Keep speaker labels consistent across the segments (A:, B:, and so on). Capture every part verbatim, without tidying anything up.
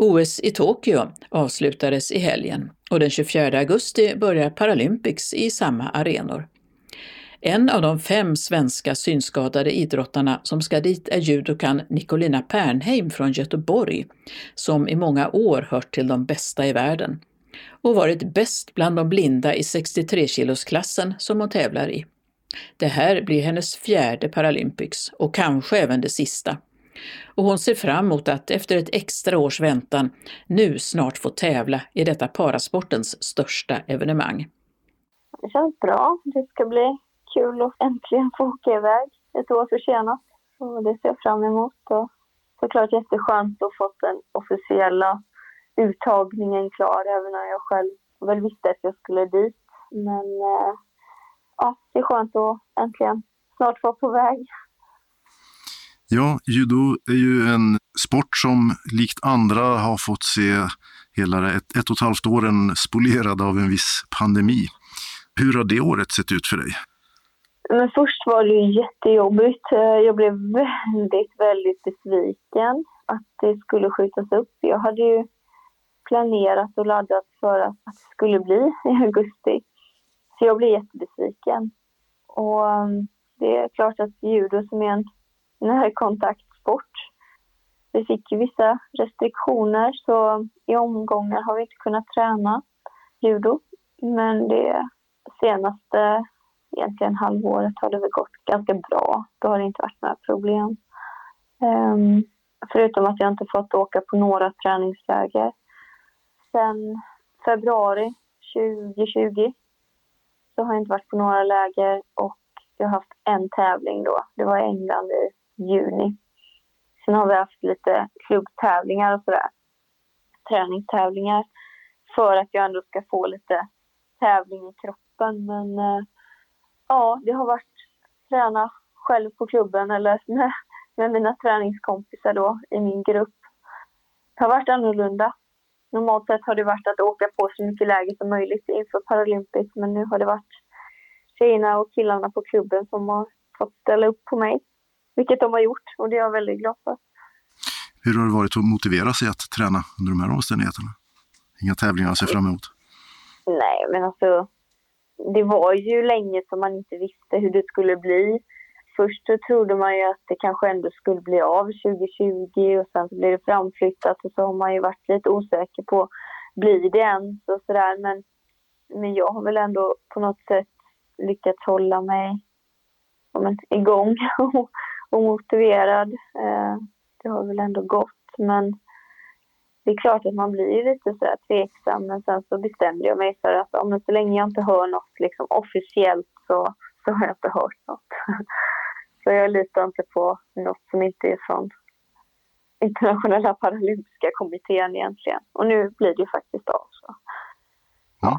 A: O S i Tokyo avslutades i helgen och den tjugofjärde augusti börjar Paralympics i samma arenor. En av de fem svenska synskadade idrottarna som ska dit är judokan Nicolina Pernheim från Göteborg, som i många år hört till de bästa i världen och varit bäst bland de blinda i sextiotre kilosklassen som hon tävlar i. Det här blir hennes fjärde Paralympics och kanske även det sista. Och hon ser fram emot att efter ett extra års väntan nu snart få tävla i detta parasportens största evenemang.
B: Det känns bra. Det ska bli kul att äntligen få åka iväg ett år försenat. Och det ser jag fram emot. Och såklart jätteskönt att få den officiella uttagningen klar, även när jag själv väl visste att jag skulle dit. Men eh, ja, det är skönt att äntligen snart vara på väg.
C: Ja, judo är ju en sport som likt andra har fått se hela ett, ett och ett halvt åren spolierad av en viss pandemi. Hur har det året sett ut för dig?
B: Men först var det ju jättejobbigt. Jag blev väldigt, väldigt besviken att det skulle skjutas upp. Jag hade ju planerat och laddat för att det skulle bli i augusti. Så jag blev jättebesviken. Och det är klart att judo som är en närkontaktsport. Vi fick ju vissa restriktioner, så i omgångar har vi inte kunnat träna judo. Men det senaste egentligen halvåret har det väl gått ganska bra. Då har det inte varit några problem. Um, förutom att jag inte fått åka på några träningsläger. Sen februari tjugohundratjugo så har jag inte varit på några läger och jag har haft en tävling då. Det var i England i juni. Sen har vi haft lite klubbtävlingar och sådär. Träningstävlingar. För att jag ändå ska få lite tävling i kroppen. Men eh, ja, det har varit träna själv på klubben eller med, med mina träningskompisar då i min grupp. Det har varit annorlunda. Normalt sett har det varit att åka på så mycket läger som möjligt inför Paralympics. Men nu har det varit tjejerna och killarna på klubben som har fått ställa upp på mig. Vilket de har gjort och det är jag väldigt glad för.
C: Hur har det varit att motivera sig att träna under de här omständigheterna? Inga tävlingar att se fram emot?
B: Nej, men alltså det var ju länge som man inte visste hur det skulle bli. Först så trodde man ju att det kanske ändå skulle bli av tjugohundratjugo och sen så blev det framflyttat och så har man ju varit lite osäker på blir det ens och sådär. Men, men jag har väl ändå på något sätt lyckats hålla mig men, igång och, och motiverad. Eh, det har väl ändå gått, men det är klart att man blir lite så här tveksam, men sen så bestämde jag mig för att om så länge jag inte hör något liksom officiellt så, så har jag inte hört något. Så jag litar inte på något som inte är från internationella paralympiska kommittén egentligen. Och nu blir det faktiskt av. Så.
C: Ja.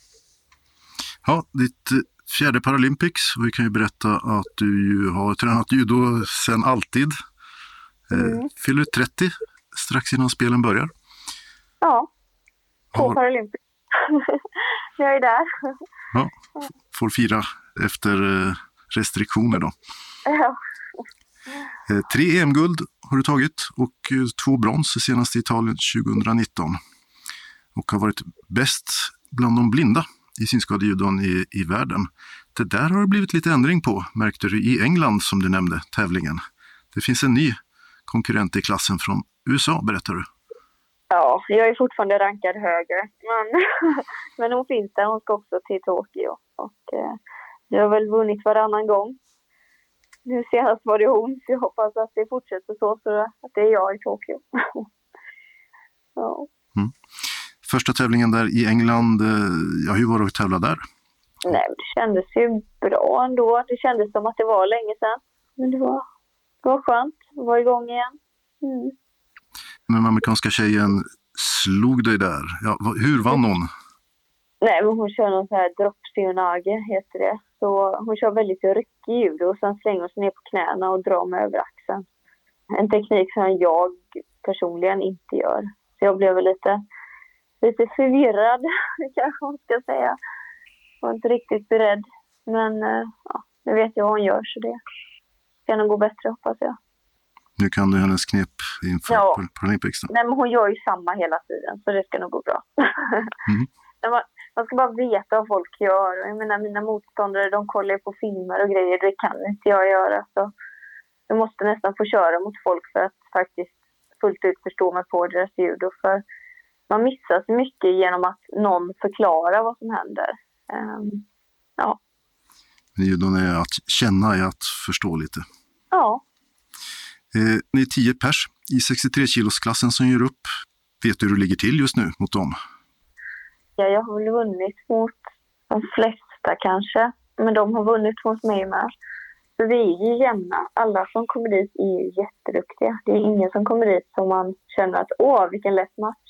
C: Ja, ditt fjärde Paralympics, och vi kan ju berätta att du ju har tränat judo sedan alltid. Mm. Fyller trettio strax innan spelen börjar.
B: Ja, på har... Paralympics. Jag är där.
C: Ja, får fira efter restriktioner då.
B: Ja.
C: Tre E M-guld har du tagit och två brons senast i Italien tjugonitton. Och har varit bäst bland de blinda i synskadejudon i, i världen. Det där har det blivit lite ändring på, märkte du i England som du nämnde, tävlingen. Det finns en ny konkurrent i klassen från U S A, berättar du.
B: Ja, jag är fortfarande rankad högre. Men, men hon finns där, hon ska också till Tokyo. Och eh, jag har väl vunnit varannan gång. Nu senast var det hon, så jag hoppas att det fortsätter så, så att det är jag i Tokyo. Ja.
C: Mm. Första tävlingen där i England, ja, hur var det att tävla där?
B: Nej, det kändes ju bra ändå. Det kändes som att det var länge sedan. Men det var, det var skönt att vara igång igen. Mm.
C: Den amerikanska tjejen slog dig där. Ja, hur vann hon?
B: Nej, men hon kör någon så här droppsionage heter det. Så hon kör väldigt ryckig judo och sen slänger hon sig ner på knäna och drar mig över axeln. En teknik som jag personligen inte gör. Så jag blev lite, lite förvirrad, kanske hon ska säga. Jag var inte riktigt beredd. Men ja, nu vet jag vad hon gör, så det ska nog gå bättre, hoppas jag.
C: Nu kan du hennes knep inför
B: Ja.
C: Paralympics.
B: Nej, men hon gör ju samma hela tiden, så det ska nog gå bra.
C: Mm.
B: man, man ska bara veta vad folk gör. Jag menar, mina motståndare, de kollar på filmer och grejer. Det kan inte jag göra. Så jag måste nästan få köra mot folk för att faktiskt fullt ut förstå mig på deras judo. För man missar så mycket genom att någon förklarar vad som händer. Um, ja.
C: Judon är att känna, är att förstå lite.
B: Ja.
C: Eh, ni är tio pers i sextiotre kilosklassen som gör upp. Vet du hur du ligger till just nu mot dem?
B: Ja, jag har väl vunnit mot de flesta kanske. Men de har vunnit mot mig med. Så vi är ju jämna. Alla som kommer dit är ju jätteduktiga. Det är ingen som kommer dit som man känner att åh, vilken lätt match.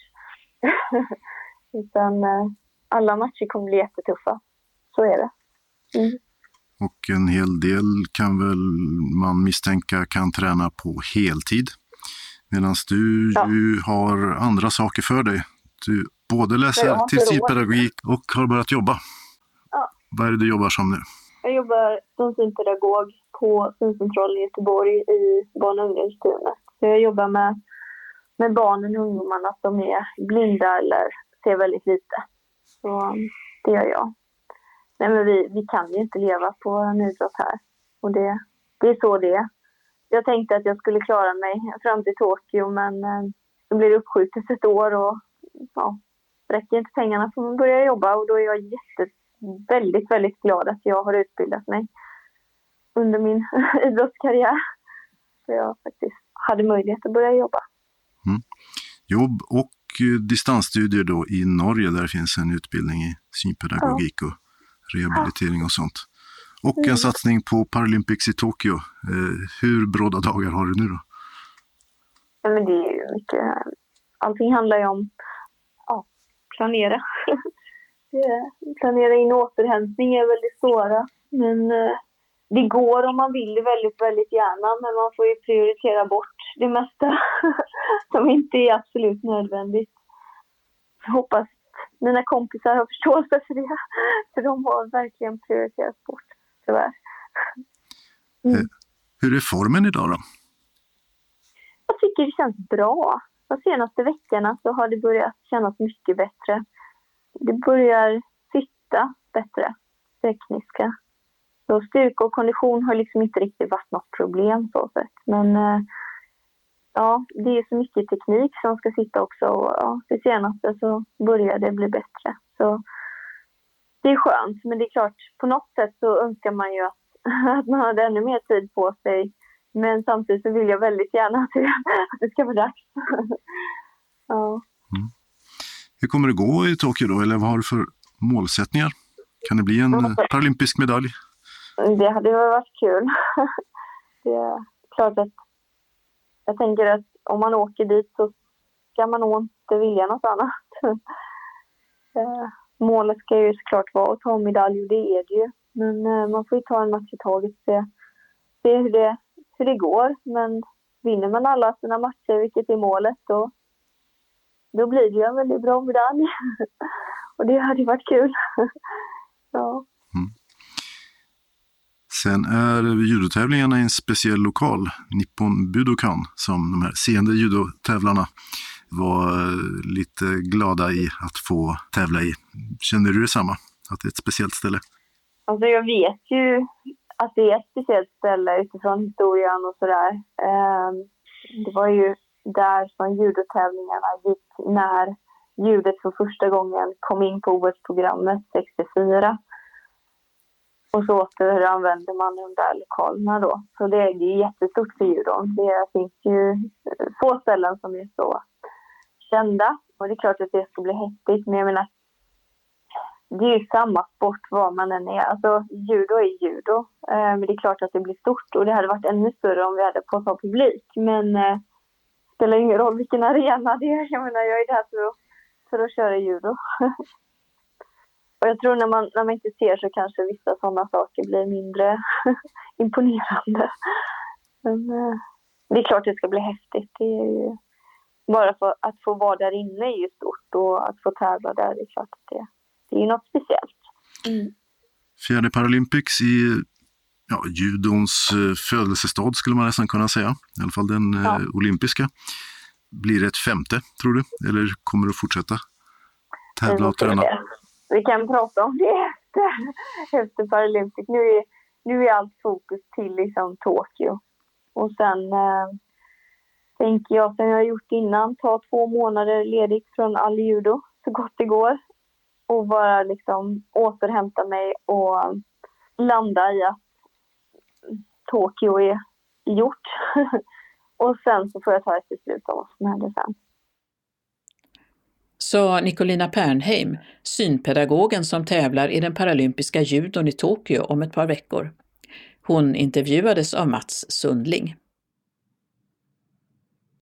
B: Utan eh, alla matcher kommer bli jättetuffa. Så är det. Mm.
C: Och en hel del kan väl man misstänka kan träna på heltid. Medan du
B: Ja.
C: ju har andra saker för dig. Du både läser
B: Jag har
C: till
B: inte
C: synpedagogik och har börjat jobba.
B: Ja.
C: Vad är det du jobbar som nu?
B: Jag jobbar som synpedagog på syncentralen i Göteborg i barn- och ungdomsteamet. Så jag jobbar med, med barnen och ungdomarna som är blinda eller ser väldigt lite. Så det gör jag. Nej, men vi, vi kan ju inte leva på en idrott här. Och det, det är så det är. Jag tänkte att jag skulle klara mig fram till Tokyo, men eh, det blir uppskjutet ett år och ja, räcker inte pengarna får man börja jobba. Och då är jag jätte, väldigt, väldigt glad att jag har utbildat mig under min idrottskarriär. Så jag faktiskt hade möjlighet att börja jobba.
C: Mm. Jobb och eh, distansstudier då i Norge där det finns en utbildning i synpedagogik ja. och rehabilitering och sånt. Och en mm. satsning på Paralympics i Tokyo. Eh, hur bråda dagar har du nu då?
B: Ja, men det är ju mycket. Allting handlar ju om ja, planera. planera in återhämtning är väldigt svåra. Men eh, det går om man vill det väldigt, väldigt gärna. Men man får ju prioritera bort det mesta som inte är absolut nödvändigt. Jag hoppas mina kompisar har förståelse för det. För de har verkligen prioriterat bort, tyvärr. Mm.
C: Hur är formen idag då?
B: Jag tycker det känns bra. De senaste veckorna så har det börjat kännas mycket bättre. Det börjar sitta bättre, tekniska. Så styrka och kondition har liksom inte riktigt varit något problem så sätt. Men ja, det är så mycket teknik som ska sitta också. Och ja, det senaste så börjar det bli bättre. Så det är skönt. Men det är klart, på något sätt så önskar man ju att, att man hade ännu mer tid på sig. Men samtidigt så vill jag väldigt gärna att det, att det ska vara dags. Ja. Mm.
C: Hur kommer det gå i Tokyo då? Eller vad har du för målsättningar? Kan det bli en mm. paralympisk medalj?
B: Det hade varit kul. Det är klart att jag tänker att om man åker dit så ska man nog inte vilja något annat. Målet ska ju såklart vara att ta en medalj och det är det ju. Men man får ju ta en match i taget och se, se hur, det, hur det går. Men vinner man alla sina matcher, vilket är målet, då, då blir det ju en väldigt bra medalj. Och det hade varit kul. Ja.
C: Mm. Sen är judotävlingarna i en speciell lokal, Nippon Budokan, som de här seende judotävlarna var lite glada i att få tävla i. Känner du detsamma? Att det är ett speciellt ställe?
B: Alltså jag vet ju att det är ett speciellt ställe utifrån historien och sådär. Det var ju där som judotävlingarna gick när judet för första gången kom in på O S-programmet sextiofyra. Och så återanvänder man de där lokalerna då. Så det är ju jättestort för judon. Det finns ju få ställen som är så kända. Och det är klart att det ska bli häftigt. Men jag menar, det är ju samma sport var man än är. Alltså judo är judo. Men det är klart att det blir stort. Och det hade varit ännu större om vi hade fått ha publik. Men det spelar ingen roll vilken arena det är. Jag menar, jag är där för att, för att köra judo. Och jag tror när man, när man inte ser så kanske vissa sådana saker blir mindre imponerande. Men det är klart att det ska bli häftigt. Det är ju, bara för att få vara där inne är ju stort och att få tävla där är klart att det, det är något speciellt. Mm.
C: Fjärde Paralympics i ja, judons födelsestad skulle man nästan kunna säga. I alla fall den ja. eh, olympiska. Blir det ett femte, tror du? Eller kommer du fortsätta tävla och träna?
B: Vi kan prata om det efter, efter Paralympics. Nu är, nu är allt fokus till liksom Tokyo. Och sen eh, tänker jag, som jag har gjort innan, ta två månader ledigt från all judo så gott det går. Och bara liksom återhämta mig och landa i att Tokyo är gjort. Och sen så får jag ta ett beslut om vad som händer sen.
A: Sa Nicolina Pernheim, synpedagogen som tävlar i den paralympiska judon i Tokyo om ett par veckor. Hon intervjuades av Mats Sundling.